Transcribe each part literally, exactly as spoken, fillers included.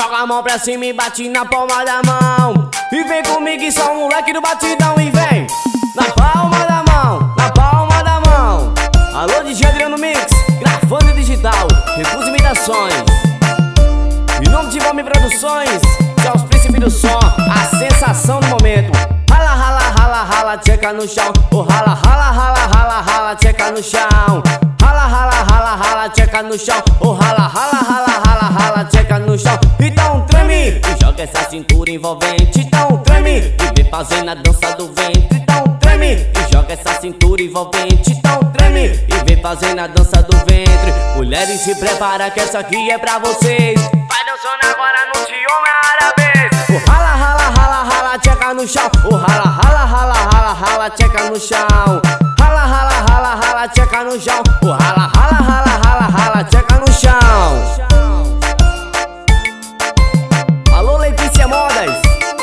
Joga a mão pra cima e bate na palma da mão. E vem comigo e só um moleque do batidão. E vem na palma da mão, na palma da mão. Alô, D J Adriano Mix, gravando digital, Recursos Imitações. Em nome de Valme Produções, que é os príncipes do som, a sensação do momento. Rala, rala, rala, rala, tcheca no chão. Oh, rala, rala, rala, rala, rala, tcheca no chão. Rala, rala, rala, rala, tcheca no chão. Oh, rala, rala, rala, rala, rala, tcheca no chão. Então treme e joga essa cintura envolvente. Então treme e vem fazendo a dança do ventre. Então treme e joga essa cintura envolvente. Então treme e vem fazendo a dança do ventre. Mulheres, se prepara que essa aqui é pra vocês. Vai dançando agora no Tioma Árabe. Oh, rala, rala, rala, rala, tcheca no chão. Oh, rala, rala, rala, rala, rala, tcheca no chão. Rala, rala, rala, rala, tcheca no chão. Oh, rala, rala, rala, rala, rala, tcheca no chão. Alô, Letícia Modas,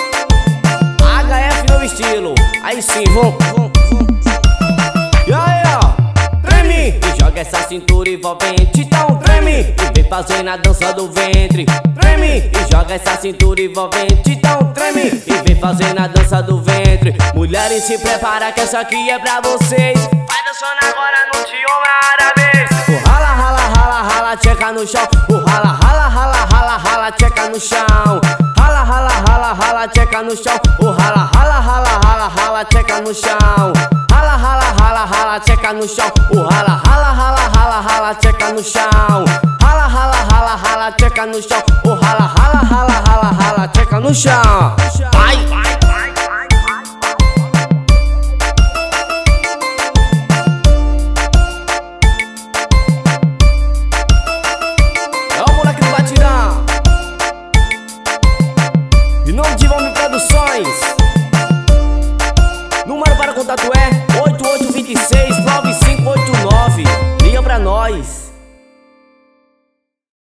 H F no estilo. Aí sim, vão, vão, vão. E aí, ó, treme e joga essa cintura envolvente. Então treme e vem fazendo a dança do ventre. Treme e joga essa cintura envolvente. Então treme e vem fazendo a dança do ventre. Mulheres, se prepara que essa aqui é pra vocês. Vai dançando agora no Tioma Árabe. O rala, rala, rala, rala, tcheca no chão. O rala, rala, rala, rala, rala, tcheca no chão. Rala, rala, rala, rala, tcheca no chão. O rala, rala, rala, rala, rala, tcheca no chão. Rala, rala, rala, rala, tcheca no chão. O rala, rala, rala, rala, rala, tcheca no chão. Rala, rala, rala, rala, tcheca no chão. O rala, rala, rala, rala, rala, tcheca no chão. Vai, vai.